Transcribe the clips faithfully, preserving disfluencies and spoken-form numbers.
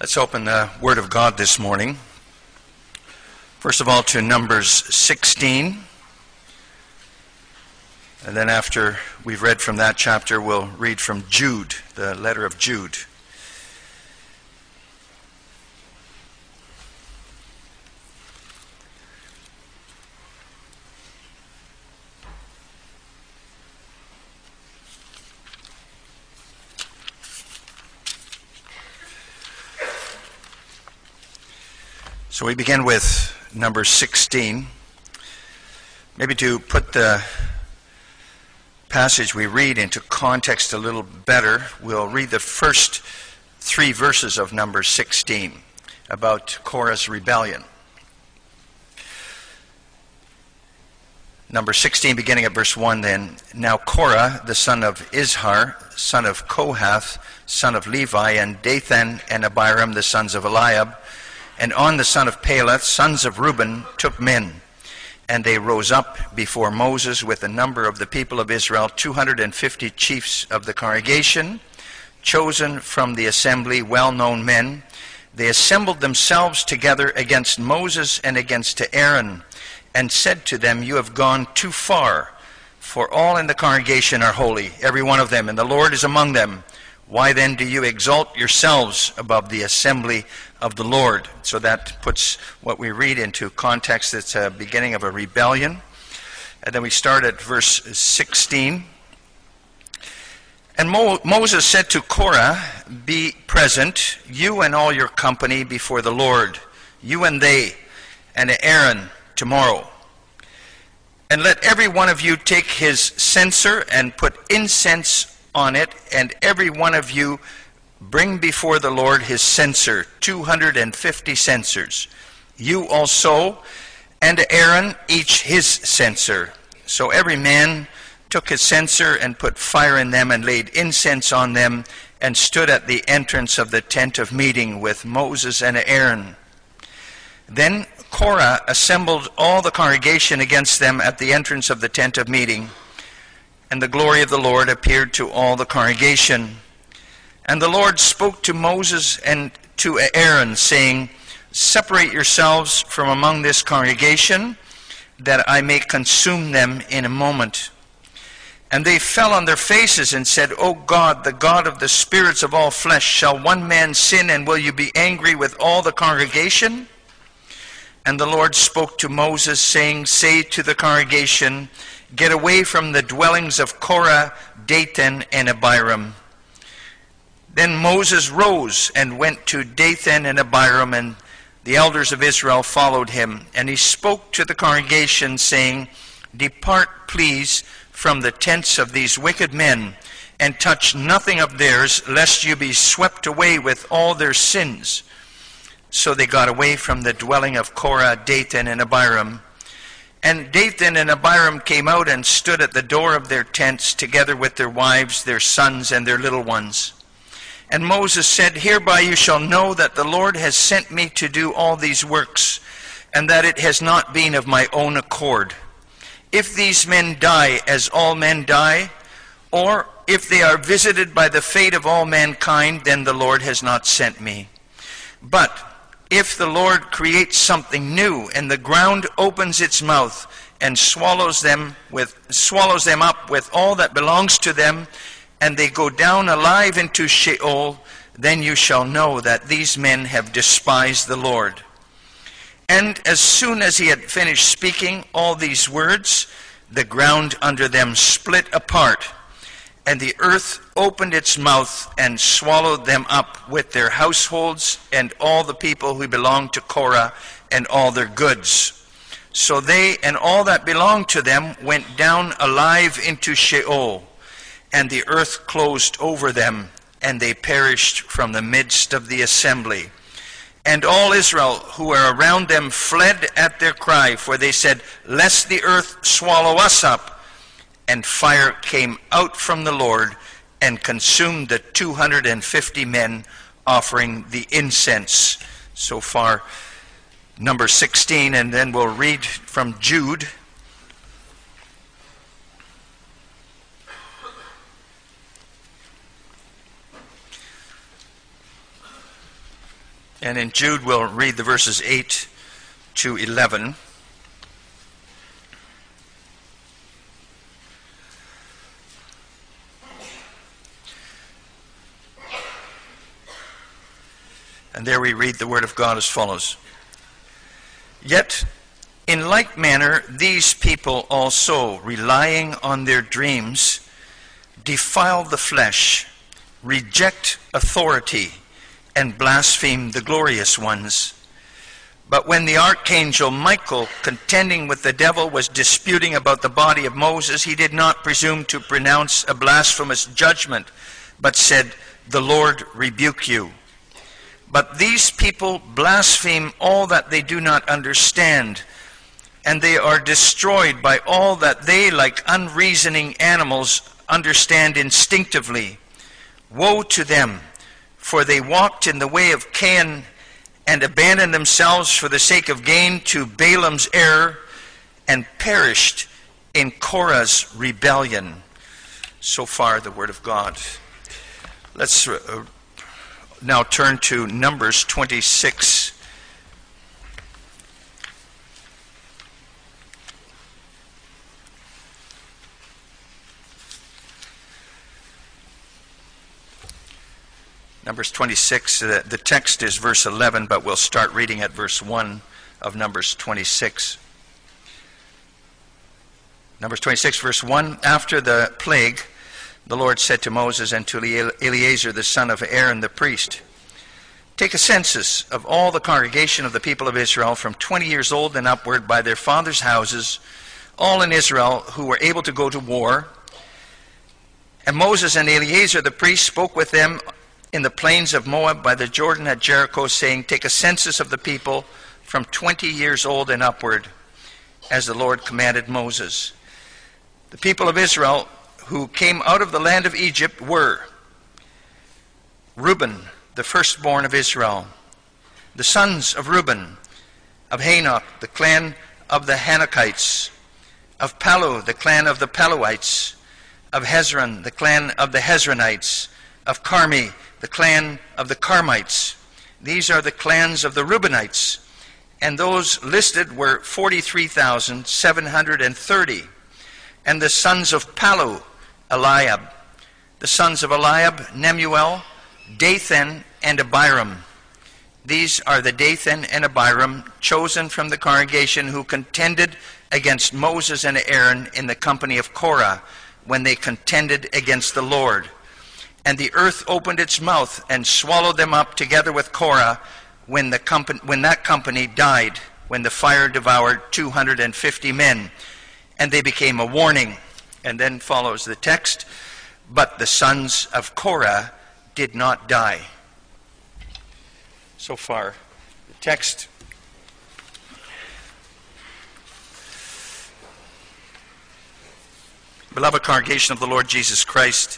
Let's open the Word of God this morning. First of all, to Numbers sixteen. And then after we've read from that chapter, we'll read from Jude, the letter of Jude. So we begin with number sixteen. Maybe to put the passage we read into context a little better, we'll read the first three verses of number sixteen about Korah's rebellion. Number sixteen, beginning at verse one then. Now Korah, the son of Izhar, son of Kohath, son of Levi, and Dathan and Abiram, the sons of Eliab, and On the son of Peleth, sons of Reuben, took men. And they rose up before Moses with a number of the people of Israel, two hundred fifty chiefs of the congregation, chosen from the assembly, well-known men. They assembled themselves together against Moses and against Aaron, and said to them, You have gone too far, for all in the congregation are holy, every one of them, and the Lord is among them. Why then do you exalt yourselves above the assembly of the Lord? So that puts what we read into context. It's a beginning of a rebellion. And then we start at verse sixteen. And Mo- Moses said to Korah, Be present, you and all your company before the Lord, you and they, and Aaron tomorrow. And let every one of you take his censer and put incense on it, and every one of you bring before the Lord his censer, two hundred fifty censers. You also and Aaron each his censer. So every man took his censer and put fire in them and laid incense on them and stood at the entrance of the tent of meeting with Moses and Aaron. Then Korah assembled all the congregation against them at the entrance of the tent of meeting. And the glory of the Lord appeared to all the congregation. And the Lord spoke to Moses and to Aaron, saying, Separate yourselves from among this congregation, that I may consume them in a moment. And they fell on their faces and said, O God, the God of the spirits of all flesh, shall one man sin, and will you be angry with all the congregation? And the Lord spoke to Moses, saying, Say to the congregation, Get away from the dwellings of Korah, Dathan, and Abiram. Then Moses rose and went to Dathan and Abiram, and the elders of Israel followed him. And he spoke to the congregation, saying, Depart, please, from the tents of these wicked men, and touch nothing of theirs, lest you be swept away with all their sins. So they got away from the dwelling of Korah, Dathan, and Abiram. And Dathan and Abiram came out and stood at the door of their tents, together with their wives, their sons, and their little ones. And Moses said, Hereby you shall know that the Lord has sent me to do all these works, and that it has not been of my own accord. If these men die as all men die, or if they are visited by the fate of all mankind, then the Lord has not sent me. But if the Lord creates something new, and the ground opens its mouth and swallows them with swallows them up with all that belongs to them, and they go down alive into Sheol, then you shall know that these men have despised the Lord. And as soon as he had finished speaking all these words, the ground under them split apart, and the earth opened its mouth and swallowed them up with their households and all the people who belonged to Korah and all their goods. So they and all that belonged to them went down alive into Sheol, and the earth closed over them, and they perished from the midst of the assembly. And all Israel who were around them fled at their cry, for they said, Lest the earth swallow us up. And fire came out from the Lord and consumed the two hundred fifty men offering the incense. So far, number sixteen, and then we'll read from Jude. And in Jude, we'll read the verses eight to eleven. And there we read the word of God as follows. Yet, in like manner, these people also, relying on their dreams, defile the flesh, reject authority, and blaspheme the glorious ones. But when the archangel Michael, contending with the devil, was disputing about the body of Moses, he did not presume to pronounce a blasphemous judgment, but said, "The Lord rebuke you." But these people blaspheme all that they do not understand, and they are destroyed by all that they, like unreasoning animals, understand instinctively. Woe to them, for they walked in the way of Cain and abandoned themselves for the sake of gain to Balaam's error and perished in Korah's rebellion. So far, the word of God. Let's uh, now turn to Numbers twenty-six. Numbers twenty-six, uh, the text is verse eleven, but we'll start reading at verse one of Numbers twenty-six. Numbers twenty-six, verse one, after the plague, the Lord said to Moses and to Eleazar the son of Aaron the priest, "Take a census of all the congregation of the people of Israel from twenty years old and upward by their fathers' houses, all in Israel who were able to go to war." And Moses and Eleazar the priest spoke with them in the plains of Moab by the Jordan at Jericho, saying, "Take a census of the people from twenty years old and upward, as the Lord commanded Moses." The people of Israel who came out of the land of Egypt were Reuben, the firstborn of Israel, the sons of Reuben, of Hanok, the clan of the Hanokites, of Palu, the clan of the Paluites, of Hezron, the clan of the Hezronites, of Carmi, the clan of the Carmites. These are the clans of the Reubenites, and those listed were forty-three thousand seven hundred thirty. And the sons of Palu, Eliab. The sons of Eliab, Nemuel, Dathan, and Abiram. These are the Dathan and Abiram, chosen from the congregation, who contended against Moses and Aaron in the company of Korah, when they contended against the Lord. And the earth opened its mouth and swallowed them up together with Korah, when, the company, when that company died, when the fire devoured two hundred fifty men. And they became a warning. And then follows the text, "But the sons of Korah did not die." So far, the text. Beloved congregation of the Lord Jesus Christ,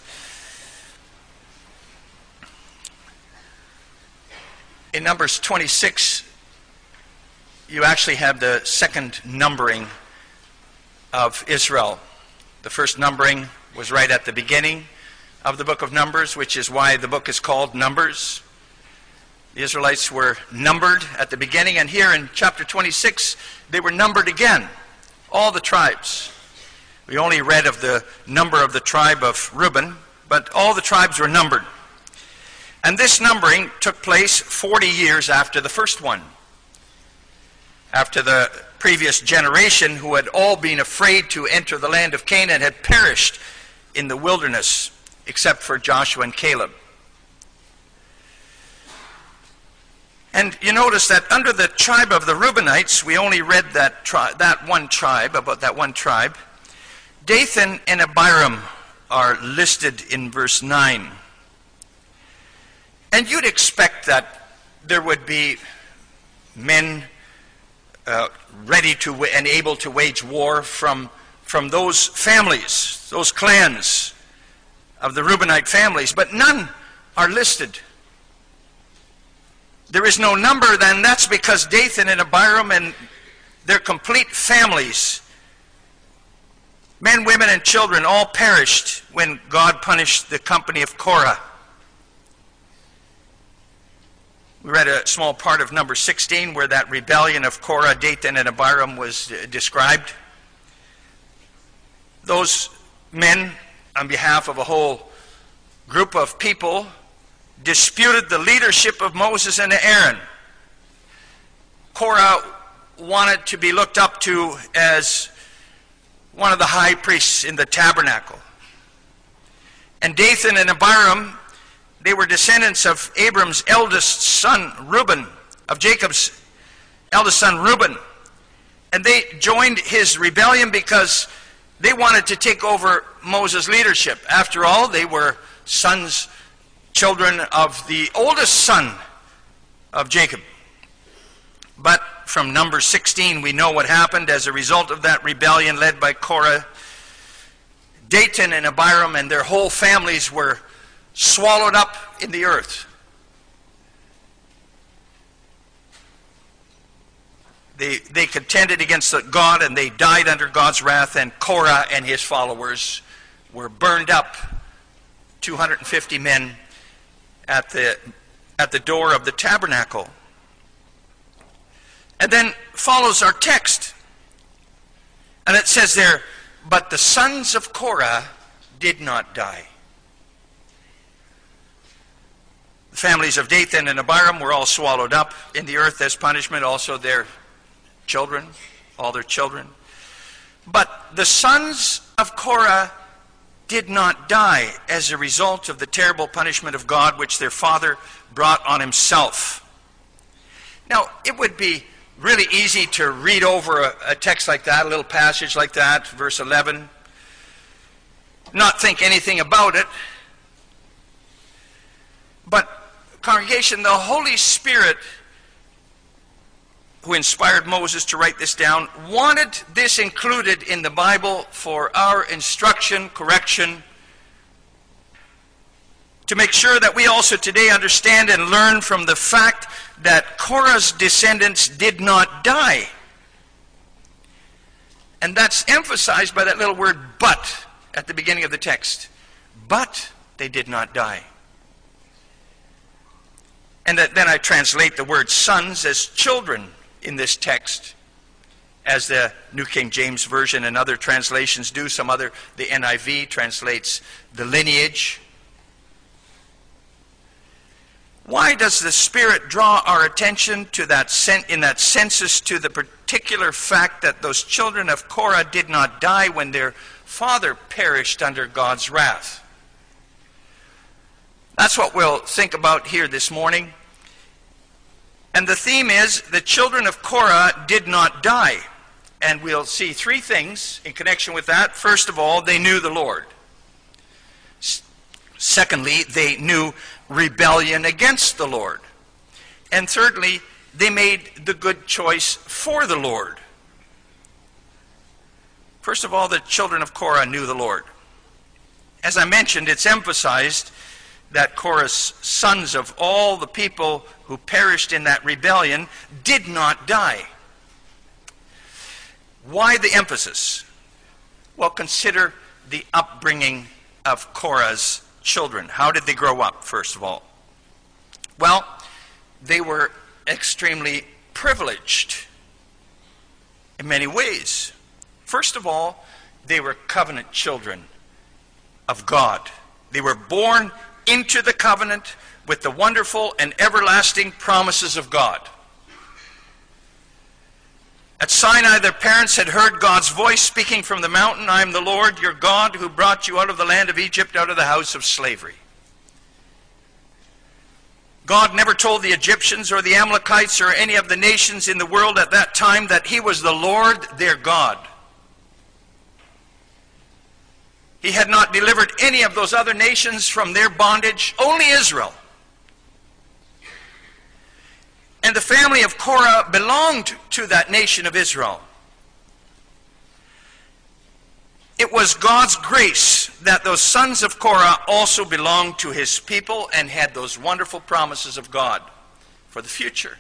in Numbers twenty-six, you actually have the second numbering of Israel. The first numbering was right at the beginning of the book of Numbers, which is why the book is called Numbers. The Israelites were numbered at the beginning, and here in chapter twenty-six, they were numbered again, all the tribes. We only read of the number of the tribe of Reuben, but all the tribes were numbered. And this numbering took place forty years after the first one, after the previous generation, who had all been afraid to enter the land of Canaan, had perished in the wilderness, except for Joshua and Caleb. And you notice that under the tribe of the Reubenites, we only read that tri- that one tribe, about that one tribe. Dathan and Abiram are listed in verse nine. And you'd expect that there would be men uh, ready to and able to wage war from, from those families, those clans of the Reubenite families, but none are listed. There is no number, then that's because Dathan and Abiram and their complete families, men, women, and children, all perished when God punished the company of Korah. We read a small part of number sixteen where that rebellion of Korah, Dathan, and Abiram was uh, described. Those men, on behalf of a whole group of people, disputed the leadership of Moses and Aaron. Korah wanted to be looked up to as one of the high priests in the tabernacle. And Dathan and Abiram, they were descendants of Abram's eldest son, Reuben, of Jacob's eldest son, Reuben. And they joined his rebellion because they wanted to take over Moses' leadership. After all, they were sons, children of the oldest son of Jacob. But from number sixteen, we know what happened as a result of that rebellion led by Korah. Dathan and Abiram and their whole families were swallowed up in the earth. They, they contended against God, and they died under God's wrath, and Korah and his followers were burned up, two hundred fifty men at the, at the door of the tabernacle. And then follows our text. And it says there, but the sons of Korah did not die. The families of Dathan and Abiram were all swallowed up in the earth as punishment, also their children, all their children. But the sons of Korah did not die as a result of the terrible punishment of God which their father brought on himself. Now, it would be really easy to read over a, a text like that, a little passage like that, verse eleven, not think anything about it. But, congregation, the Holy Spirit, who inspired Moses to write this down, wanted this included in the Bible for our instruction, correction, to make sure that we also today understand and learn from the fact that Korah's descendants did not die. And that's emphasized by that little word but at the beginning of the text. But they did not die. And that, then I translate the word sons as children in this text, as the New King James Version and other translations do. Some other, the N I V translates the lineage. Why does the Spirit draw our attention to that in that census to the particular fact that those children of Korah did not die when their father perished under God's wrath? That's what we'll think about here this morning. And the theme is, the children of Korah did not die. And we'll see three things in connection with that. First of all, they knew the Lord. S- secondly, they knew rebellion against the Lord. And thirdly, they made the good choice for the Lord. First of all, the children of Korah knew the Lord. As I mentioned, it's emphasized that Korah's sons of all the people who perished in that rebellion did not die. Why the emphasis? Well, consider the upbringing of Korah's children. How did they grow up, first of all? Well, they were extremely privileged in many ways. First of all, they were covenant children of God. They were born into the covenant with the wonderful and everlasting promises of God. At Sinai, their parents had heard God's voice speaking from the mountain, I am the Lord, your God, who brought you out of the land of Egypt, out of the house of slavery. God never told the Egyptians or the Amalekites or any of the nations in the world at that time that he was the Lord, their God. He had not delivered any of those other nations from their bondage, only Israel. And the family of Korah belonged to that nation of Israel. It was God's grace that those sons of Korah also belonged to his people and had those wonderful promises of God for the future.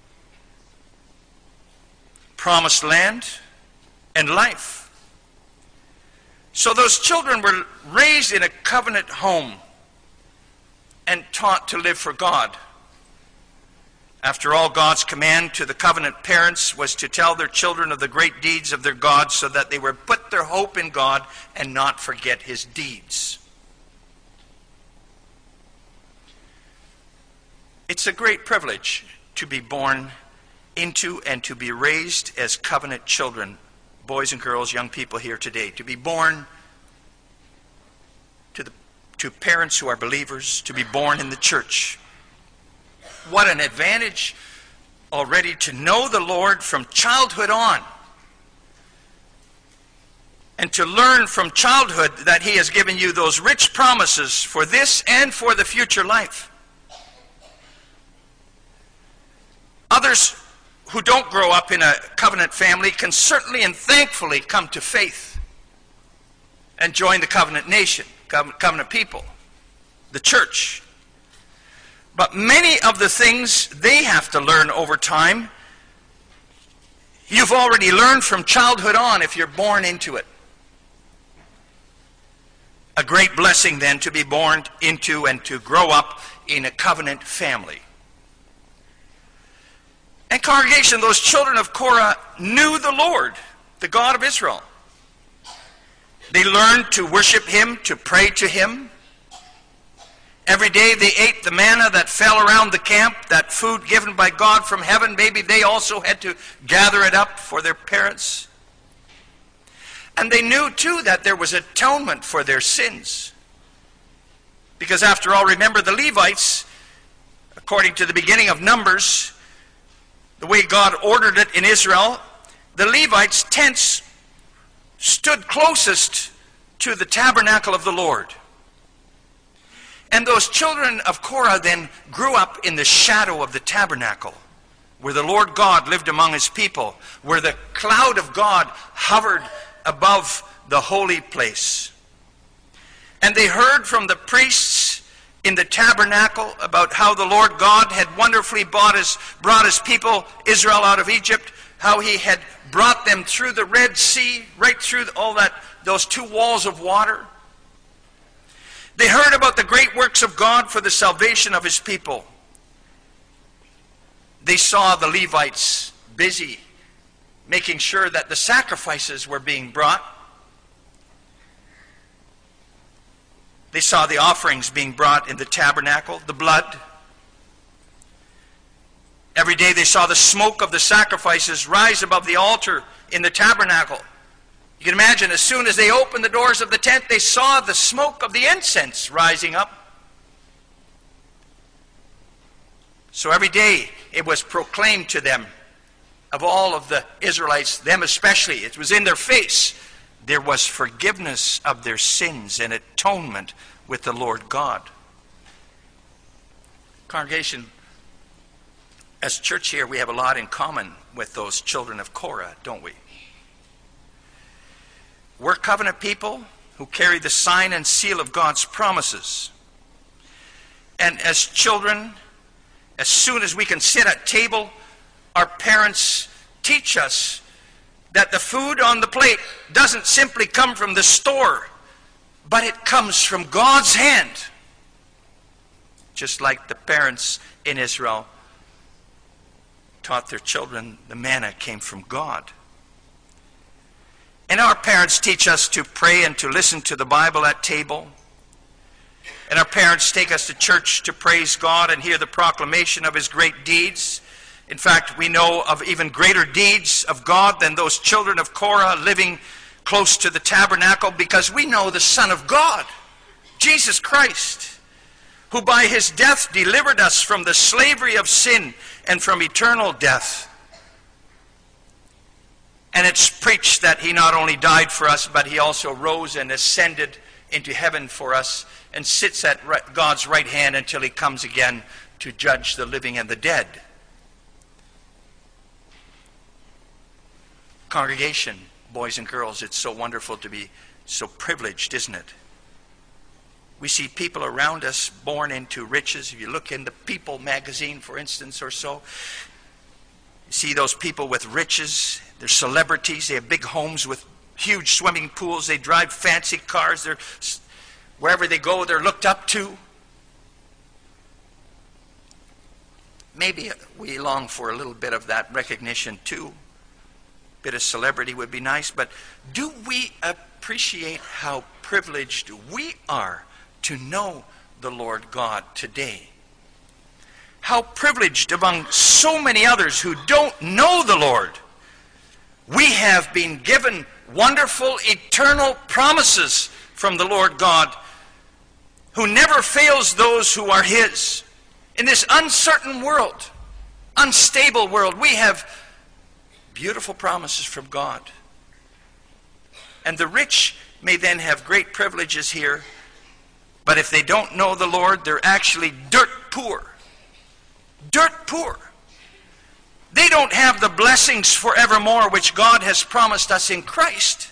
Promised land and life. So those children were raised in a covenant home and taught to live for God. After all, God's command to the covenant parents was to tell their children of the great deeds of their God so that they would put their hope in God and not forget his deeds. It's a great privilege to be born into and to be raised as covenant children, boys and girls, young people here today, to be born to, the, to parents who are believers, to be born in the church. What an advantage already to know the Lord from childhood on, and to learn from childhood that he has given you those rich promises for this and for the future life. Others who don't grow up in a covenant family can certainly and thankfully come to faith and join the covenant nation, covenant people, the church. But many of the things they have to learn over time, you've already learned from childhood on if you're born into it. A great blessing then to be born into and to grow up in a covenant family. And congregation, those children of Korah knew the Lord, the God of Israel. They learned to worship him, to pray to him. Every day they ate the manna that fell around the camp, that food given by God from heaven. Maybe they also had to gather it up for their parents. And they knew too that there was atonement for their sins. Because after all, remember the Levites, according to the beginning of Numbers, the way God ordered it in Israel, the Levites' tents stood closest to the tabernacle of the Lord. And those children of Korah then grew up in the shadow of the tabernacle, where the Lord God lived among his people, where the cloud of God hovered above the holy place. And they heard from the priests in the tabernacle about how the Lord God had wonderfully brought his, brought his people, Israel, out of Egypt, how he had brought them through the Red Sea, right through all that, those two walls of water. They heard about the great works of God for the salvation of his people. They saw the Levites busy making sure that the sacrifices were being brought. They saw the offerings being brought in the tabernacle, the blood. Every day they saw the smoke of the sacrifices rise above the altar in the tabernacle. You can imagine, as soon as they opened the doors of the tent, they saw the smoke of the incense rising up. So every day it was proclaimed to them, of all of the Israelites, them especially, it was in their face, there was forgiveness of their sins and atonement with the Lord God. Congregation, as church here, we have a lot in common with those children of Korah, don't we? We're covenant people who carry the sign and seal of God's promises. And as children, as soon as we can sit at table, our parents teach us that the food on the plate doesn't simply come from the store, but it comes from God's hand. Just like the parents in Israel taught their children the manna came from God. And our parents teach us to pray and to listen to the Bible at table. And our parents take us to church to praise God and hear the proclamation of his great deeds. In fact, we know of even greater deeds of God than those children of Korah living close to the tabernacle, because we know the Son of God, Jesus Christ, who by his death delivered us from the slavery of sin and from eternal death. And it's preached that he not only died for us, but he also rose and ascended into heaven for us and sits at God's right hand until he comes again to judge the living and the dead. Congregation, boys and girls, it's so wonderful to be so privileged, isn't it? We see people around us born into riches. If you look in the People magazine, for instance, or so, you see those people with riches. They're celebrities. They have big homes with huge swimming pools. They drive fancy cars. They're, wherever they go, they're looked up to. maybe we long for a little bit of that recognition too. A bit of celebrity would be nice, but do we appreciate how privileged we are to know the Lord God today? How privileged among so many others who don't know the Lord. We have been given wonderful eternal promises from the Lord God, who never fails those who are His. In this uncertain world, unstable world, we have beautiful promises from God. And the rich may then have great privileges here, but if they don't know the Lord, they're actually dirt poor. Dirt poor. They don't have the blessings forevermore which God has promised us in Christ.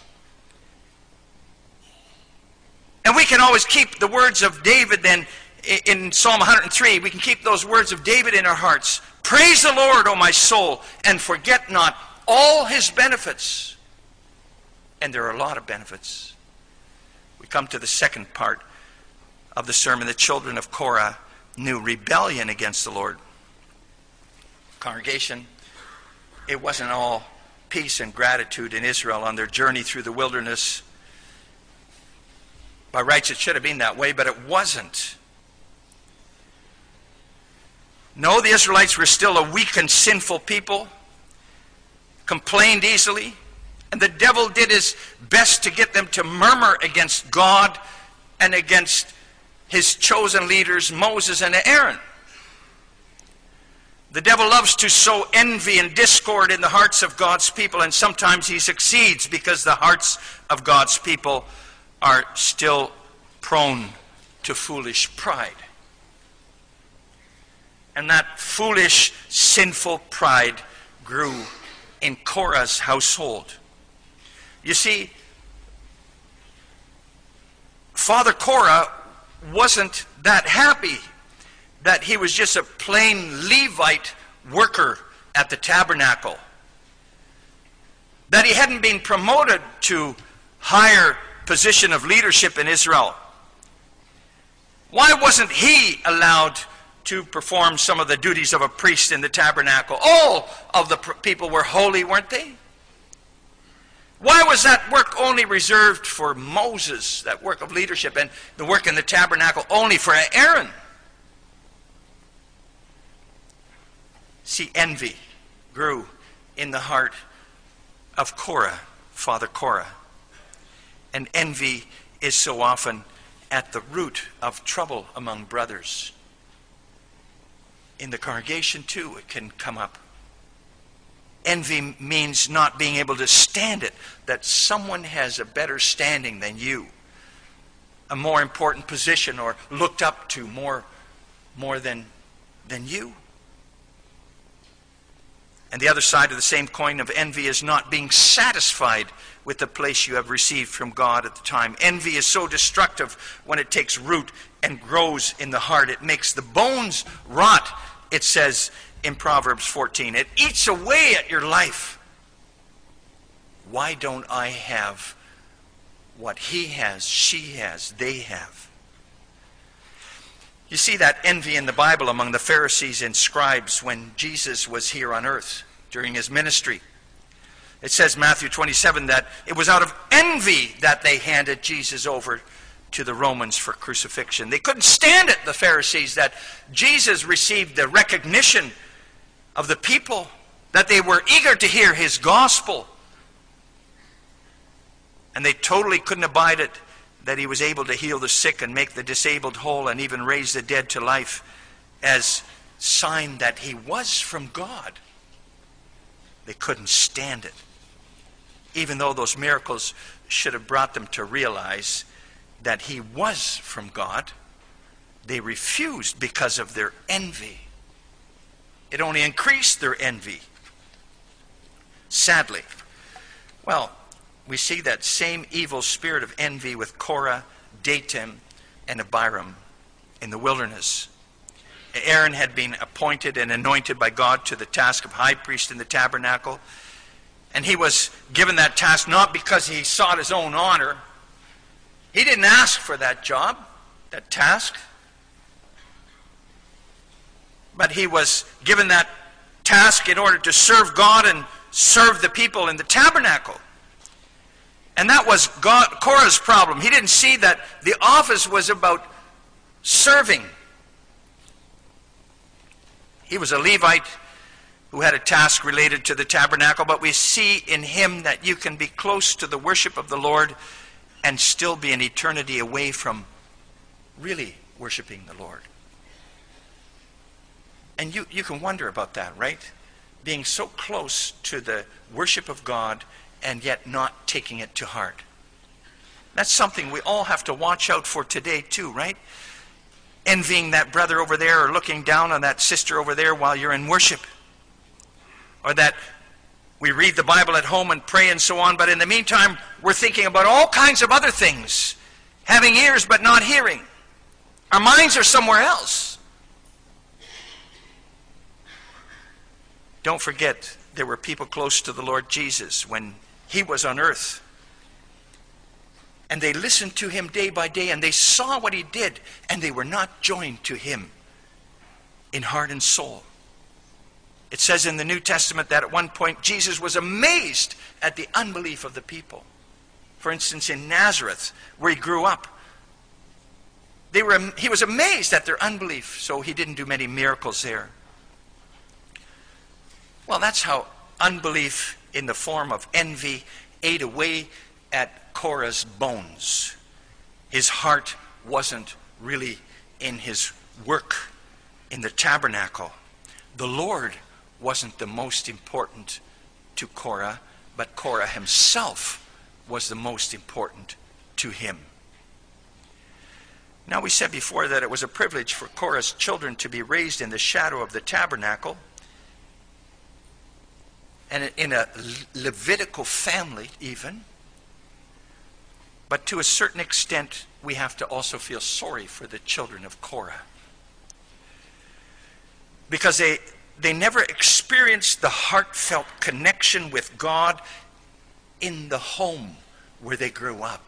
And we can always keep the words of David then in Psalm one hundred three. We can keep those words of David in our hearts. Praise the Lord, O my soul, and forget not all His benefits. And there are a lot of benefits. We come to the second part of the sermon. The children of Korah knew rebellion against the Lord. Congregation, it wasn't all peace and gratitude in Israel on their journey through the wilderness. By rights, it should have been that way, but it wasn't. No, the Israelites were still a weak and sinful people, complained easily, and the devil did his best to get them to murmur against God and against His chosen leaders, Moses and Aaron. The devil loves to sow envy and discord in the hearts of God's people, and sometimes he succeeds because the hearts of God's people are still prone to foolish pride. And that foolish, sinful pride grew in Korah's household. You see, Father Korah wasn't that happy that he was just a plain Levite worker at the tabernacle, that he hadn't been promoted to higher position of leadership in Israel. Why wasn't he allowed to perform some of the duties of a priest in the tabernacle? All of the people were holy, weren't they? Why was that work only reserved for Moses, that work of leadership, and the work in the tabernacle only for Aaron? See, envy grew in the heart of Korah, Father Korah. And envy is so often at the root of trouble among brothers. In the congregation, too, it can come up. Envy means not being able to stand it, that someone has a better standing than you, a more important position, or looked up to more, more than, than you. And the other side of the same coin of envy is not being satisfied with the place you have received from God at the time. Envy is so destructive when it takes root and grows in the heart. It makes the bones rot, it says in Proverbs fourteen. It eats away at your life. Why don't I have what he has, she has, they have? You see that envy in the Bible among the Pharisees and scribes when Jesus was here on earth during his ministry. It says, Matthew twenty-seven, that it was out of envy that they handed Jesus over to the Romans for crucifixion. They couldn't stand it, the Pharisees, that Jesus received the recognition of the people, that they were eager to hear his gospel. And they totally couldn't abide it that he was able to heal the sick and make the disabled whole and even raise the dead to life as sign that he was from God. They couldn't stand it. Even though those miracles should have brought them to realize that he was from God, they refused because of their envy. It only increased their envy. Sadly. Well, we see that same evil spirit of envy with Korah, Dathan, and Abiram in the wilderness. Aaron had been appointed and anointed by God to the task of high priest in the tabernacle. And he was given that task not because he sought his own honor. He didn't ask for that job, that task. but he was given that task in order to serve God and serve the people in the tabernacle. And that was God, Korah's problem. He didn't see that the office was about serving. He was a Levite who had a task related to the tabernacle, but we see in him that you can be close to the worship of the Lord and still be an eternity away from really worshiping the Lord. And you, you can wonder about that, right? Being so close to the worship of God and yet not taking it to heart. That's something we all have to watch out for today too, right? Envying that brother over there or looking down on that sister over there while you're in worship. Or that we read the Bible at home and pray and so on, but in the meantime, we're thinking about all kinds of other things. Having ears but not hearing. Our minds are somewhere else. Don't forget, there were people close to the Lord Jesus when he was on earth. And they listened to him day by day, and they saw what he did, and they were not joined to him in heart and soul. It says in the New Testament that at one point Jesus was amazed at the unbelief of the people. For instance, in Nazareth, where he grew up, they were, he was amazed at their unbelief, so he didn't do many miracles there. Well, that's how unbelief in the form of envy ate away at Korah's bones. His heart wasn't really in his work in the tabernacle. The Lord wasn't the most important to Korah, but Korah himself was the most important to him. Now, we said before that it was a privilege for Korah's children to be raised in the shadow of the tabernacle. And in a Levitical family even. But to a certain extent, we have to also feel sorry for the children of Korah. Because they, they never experienced the heartfelt connection with God in the home where they grew up.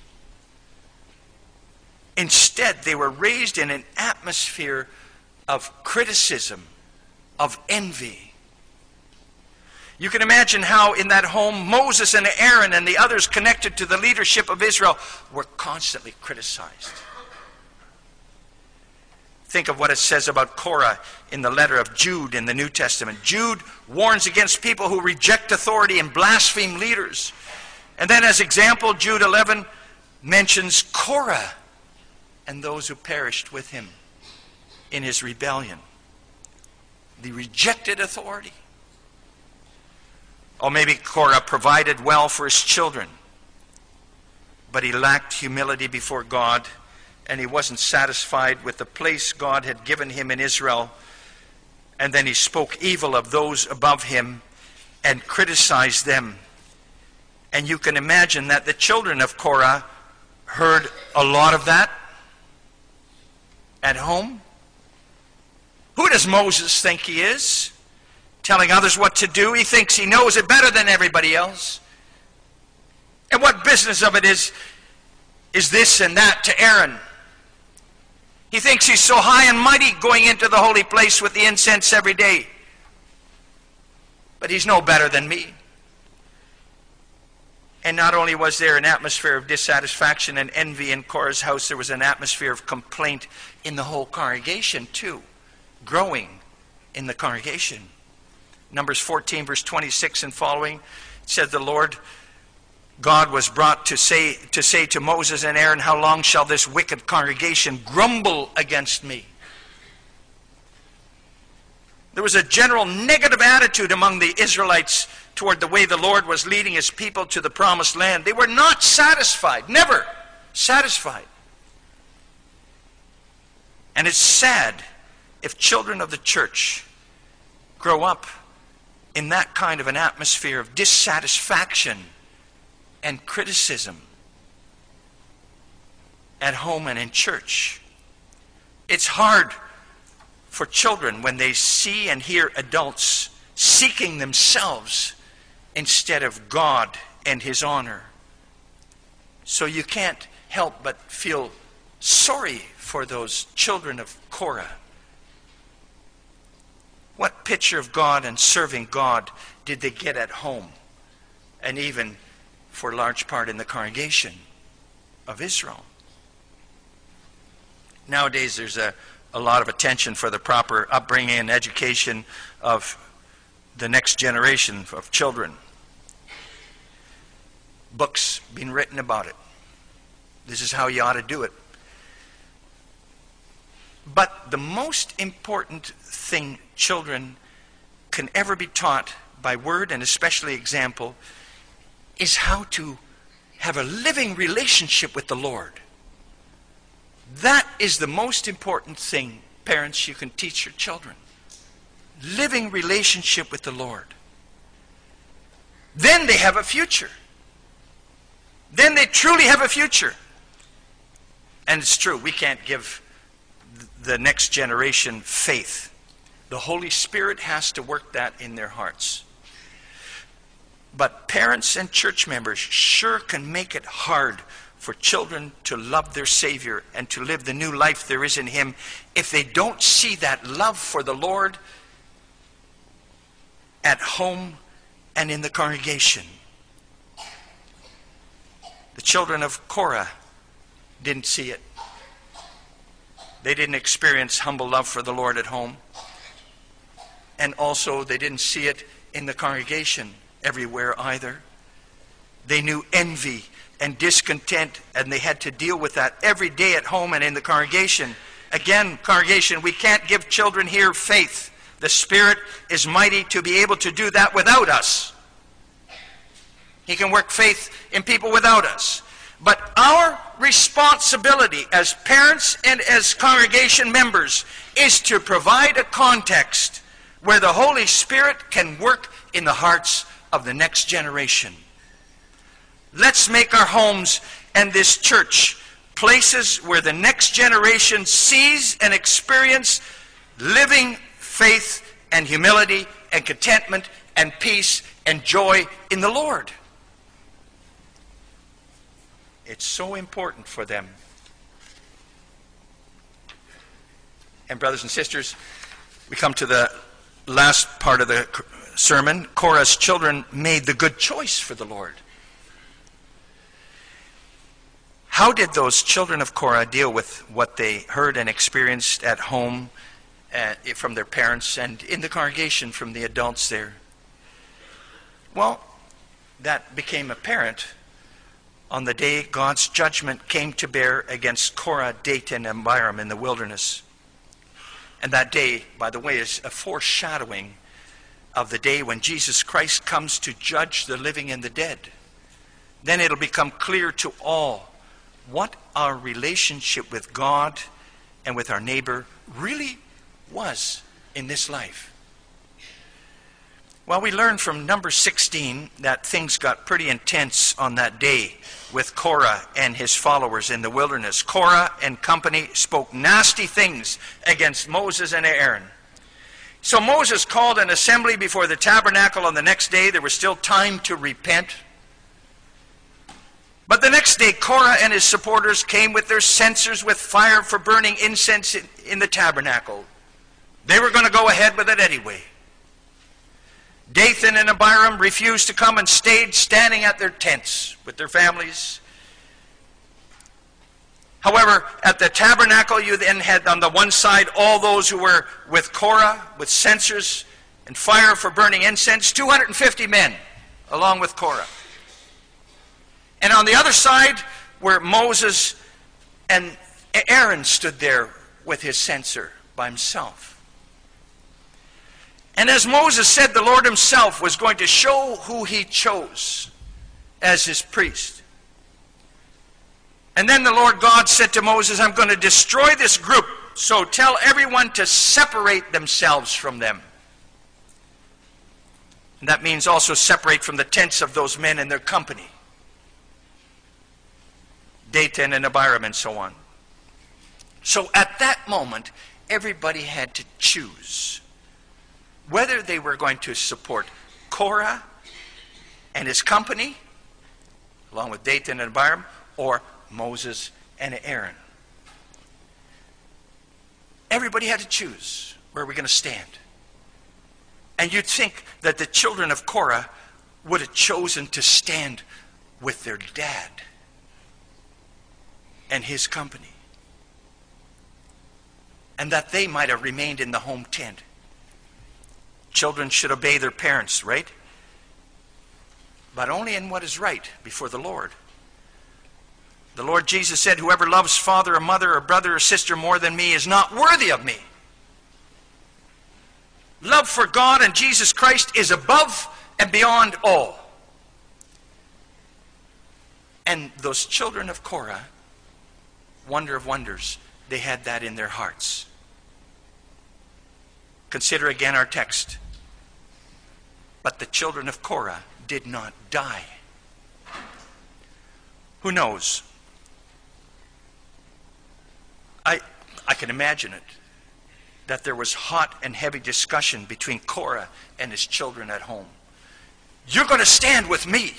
Instead, they were raised in an atmosphere of criticism, of envy. You can imagine how in that home Moses and Aaron and the others connected to the leadership of Israel were constantly criticized. Think of what it says about Korah in the letter of Jude in the New Testament. Jude warns against people who reject authority and blaspheme leaders. And then as example, Jude eleven mentions Korah and those who perished with him in his rebellion. The rejected authority. Or maybe Korah provided well for his children, but he lacked humility before God, and he wasn't satisfied with the place God had given him in Israel. And then he spoke evil of those above him and criticized them. And you can imagine that the children of Korah heard a lot of that at home. Who does Moses think he is? Telling others what to do. He thinks he knows it better than everybody else. And what business of it is, is this and that to Aaron? He thinks he's so high and mighty going into the holy place with the incense every day. But he's no better than me. And not only was there an atmosphere of dissatisfaction and envy in Korah's house, there was an atmosphere of complaint in the whole congregation too, growing in the congregation. Numbers fourteen, verse twenty-six and following, it said the Lord God was brought to say, to say to Moses and Aaron, how long shall this wicked congregation grumble against me? There was a general negative attitude among the Israelites toward the way the Lord was leading his people to the promised land. They were not satisfied, never satisfied. And it's sad if children of the church grow up in that kind of an atmosphere of dissatisfaction and criticism at home and in church. It's hard for children when they see and hear adults seeking themselves instead of God and his honor. So you can't help but feel sorry for those children of Korah. What picture of God and serving God did they get at home? And even for a large part in the congregation of Israel. Nowadays there's a, a lot of attention for the proper upbringing and education of the next generation of children. Books being written about it. This is how you ought to do it. But the most important thing children can ever be taught by word and especially example is how to have a living relationship with the Lord. That is the most important thing, parents, you can teach your children. Living relationship with the Lord. Then they have a future. Then they truly have a future. And it's true, we can't give the next generation faith. The Holy Spirit has to work that in their hearts. But parents and church members sure can make it hard for children to love their Savior and to live the new life there is in Him if they don't see that love for the Lord at home and in the congregation. The children of Korah didn't see it. They didn't experience humble love for the Lord at home. And also they didn't see it in the congregation everywhere either. They knew envy and discontent, and they had to deal with that every day at home and in the congregation. Again, congregation, we can't give children here faith. The Spirit is mighty to be able to do that without us. He can work faith in people without us. But our responsibility as parents and as congregation members is to provide a context where the Holy Spirit can work in the hearts of the next generation. Let's make our homes and this church places where the next generation sees and experiences living faith and humility and contentment and peace and joy in the Lord. It's so important for them. And brothers and sisters, we come to the last part of the sermon. Korah's children made the good choice for the Lord. How did those children of Korah deal with what they heard and experienced at home uh, from their parents and in the congregation from the adults there? Well, that became apparent on the day God's judgment came to bear against Korah, Dathan, and Abiram in the wilderness. And that day, by the way, is a foreshadowing of the day when Jesus Christ comes to judge the living and the dead. Then it'll become clear to all what our relationship with God and with our neighbor really was in this life. Well, we learned from number sixteen that things got pretty intense on that day with Korah and his followers in the wilderness. Korah and company spoke nasty things against Moses and Aaron. So Moses called an assembly before the tabernacle on the next day. There was still time to repent. But the next day, Korah and his supporters came with their censers with fire for burning incense in, in the tabernacle. They were going to go ahead with it anyway. Dathan and Abiram refused to come and stayed standing at their tents with their families. However, at the tabernacle, you then had on the one side all those who were with Korah, with censers and fire for burning incense, two hundred fifty men, along with Korah. And on the other side were Moses and Aaron stood there with his censer by himself. And as Moses said, the Lord himself was going to show who he chose as his priest. And then the Lord God said to Moses, I'm going to destroy this group, so tell everyone to separate themselves from them. And that means also separate from the tents of those men and their company. Dathan and Abiram and so on. So at that moment, everybody had to choose whether they were going to support Korah and his company, along with Dathan and Abiram, or Moses and Aaron. Everybody had to choose where we're going to stand. And you'd think that the children of Korah would have chosen to stand with their dad and his company, and that they might have remained in the home tent. Children should obey their parents, right? But only in what is right before the Lord. The Lord Jesus said, whoever loves father or mother or brother or sister more than me is not worthy of me. Love for God and Jesus Christ is above and beyond all. And those children of Korah, wonder of wonders, they had that in their hearts. Consider again our text. But the children of Korah did not die. Who knows? I, I can imagine it, that there was hot and heavy discussion between Korah and his children at home. You're going to stand with me.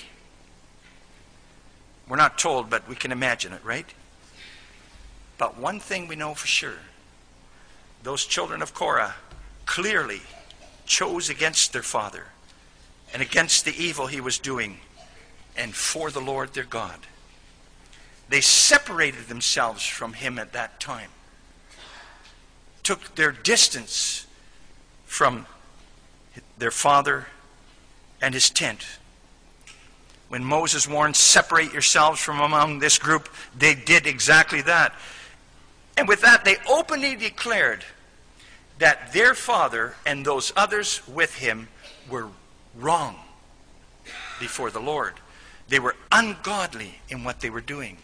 We're not told, but we can imagine it, right? But one thing we know for sure. Those children of Korah clearly chose against their father and against the evil he was doing, and for the Lord their God. They separated themselves from him at that time. Took their distance from their father and his tent. When Moses warned, separate yourselves from among this group, they did exactly that. And with that, they openly declared that their father and those others with him were wrong before the Lord. They were ungodly in what they were doing.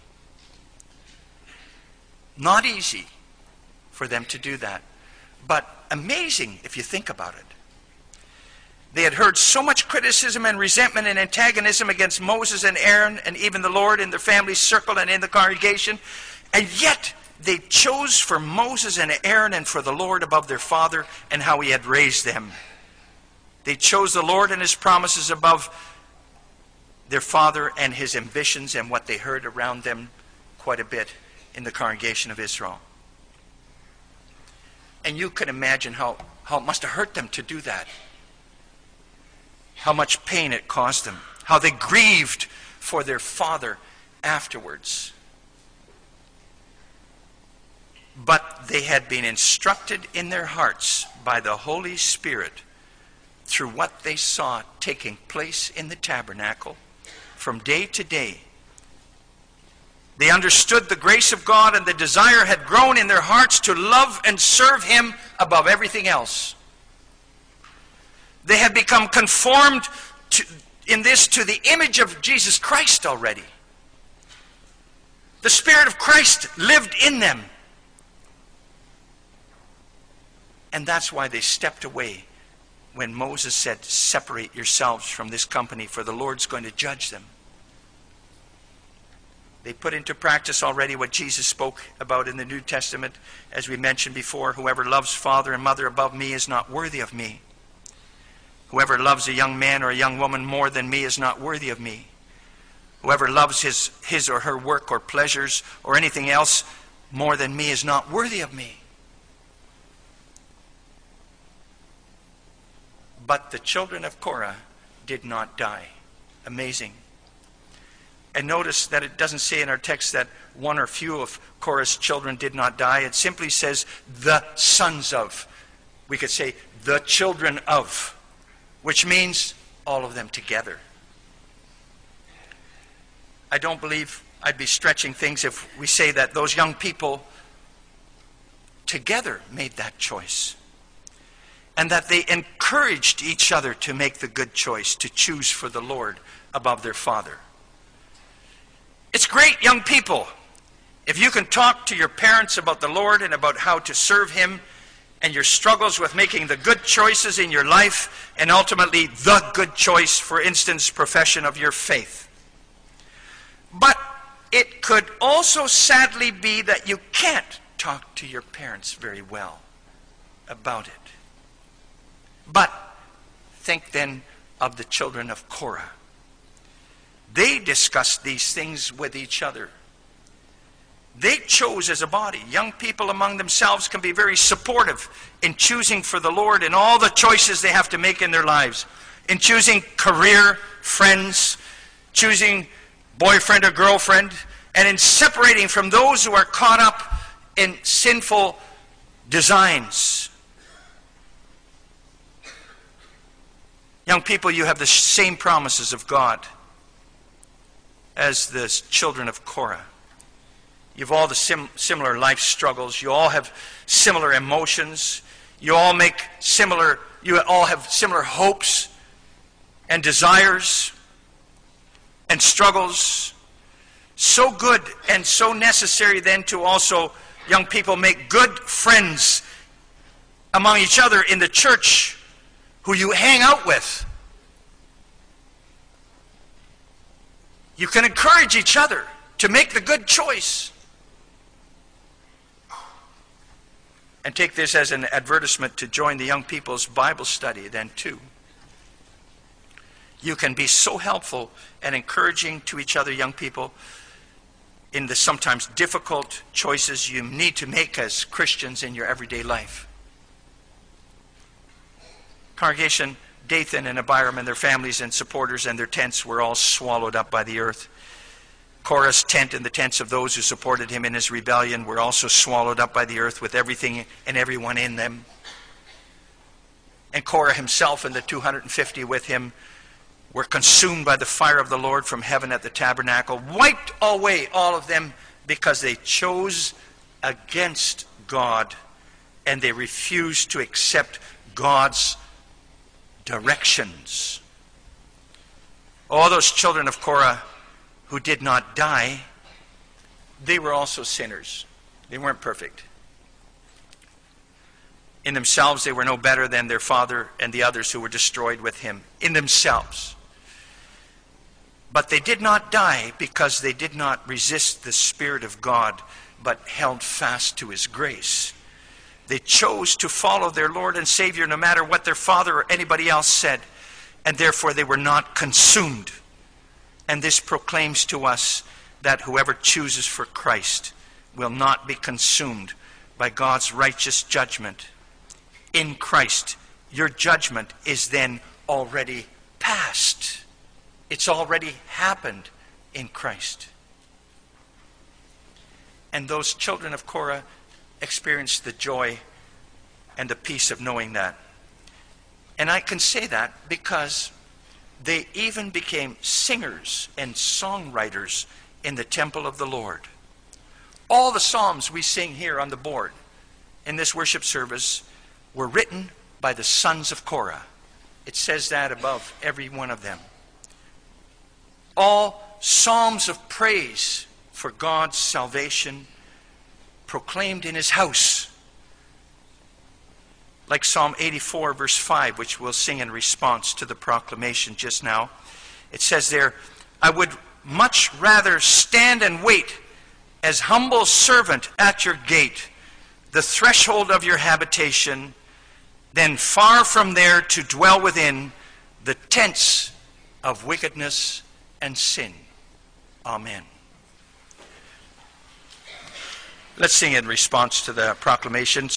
Not easy for them to do that, but amazing if you think about it. They had heard so much criticism and resentment and antagonism against Moses and Aaron and even the Lord in their family circle and in the congregation, and yet they chose for Moses and Aaron and for the Lord above their father and how he had raised them. They chose the Lord and his promises above their father and his ambitions and what they heard around them quite a bit in the congregation of Israel. And you can imagine how, how it must have hurt them to do that. How much pain it caused them. How they grieved for their father afterwards. But they had been instructed in their hearts by the Holy Spirit through what they saw taking place in the tabernacle from day to day. They understood the grace of God, and the desire had grown in their hearts to love and serve him above everything else. They had become conformed to, in this to the image of Jesus Christ already. The Spirit of Christ lived in them. And that's why they stepped away when Moses said, separate yourselves from this company, for the Lord's going to judge them. They put into practice already what Jesus spoke about in the New Testament, as we mentioned before. Whoever loves father and mother above me is not worthy of me. Whoever loves a young man or a young woman more than me is not worthy of me. Whoever loves his, his or her work or pleasures or anything else more than me is not worthy of me. But the children of Korah did not die. Amazing. And notice that it doesn't say in our text that one or few of Korah's children did not die. It simply says the sons of. We could say the children of, which means all of them together. I don't believe I'd be stretching things if we say that those young people together made that choice. And that they encouraged each other to make the good choice, to choose for the Lord above their father. It's great, young people, if you can talk to your parents about the Lord and about how to serve him and your struggles with making the good choices in your life and ultimately the good choice, for instance, profession of your faith. But it could also sadly be that you can't talk to your parents very well about it. But think then of the children of Korah. They discussed these things with each other. They chose as a body. Young people among themselves can be very supportive in choosing for the Lord in all the choices they have to make in their lives. In choosing career, friends, choosing boyfriend or girlfriend, and in separating from those who are caught up in sinful designs. Young people, you have the same promises of God as the children of Korah. You have all the sim similar life struggles. You all have similar emotions. You all make similar, you all have similar hopes and desires and struggles. So good and so necessary then to also, young people, make good friends among each other in the church who you hang out with. You can encourage each other to make the good choice. And take this as an advertisement to join the young people's Bible study then too. You can be so helpful and encouraging to each other, young people, in the sometimes difficult choices you need to make as Christians in your everyday life. Congregation, Dathan and Abiram and their families and supporters and their tents were all swallowed up by the earth. Korah's tent and the tents of those who supported him in his rebellion were also swallowed up by the earth with everything and everyone in them. And Korah himself and the two hundred fifty with him were consumed by the fire of the Lord from heaven at the tabernacle, wiped away all of them because they chose against God and they refused to accept God's directions. All those children of Korah who did not die, they were also sinners. They weren't perfect. In themselves, they were no better than their father and the others who were destroyed with him. In themselves. But they did not die because they did not resist the Spirit of God, but held fast to his grace. They chose to follow their Lord and Savior no matter what their father or anybody else said, and therefore they were not consumed. And this proclaims to us that whoever chooses for Christ will not be consumed by God's righteous judgment. In Christ, your judgment is then already past. It's already happened in Christ. And those children of Korah experienced the joy and the peace of knowing that. And I can say that because they even became singers and songwriters in the temple of the Lord. All the psalms we sing here on the board in this worship service were written by the sons of Korah. It says that above every one of them. All psalms of praise for God's salvation proclaimed in his house. Like Psalm eighty-four verse five, which we'll sing in response to the proclamation just now. It says there, I would much rather stand and wait as humble servant at your gate, the threshold of your habitation, than far from there to dwell within the tents of wickedness and sin. Amen. Let's sing in response to the proclamation.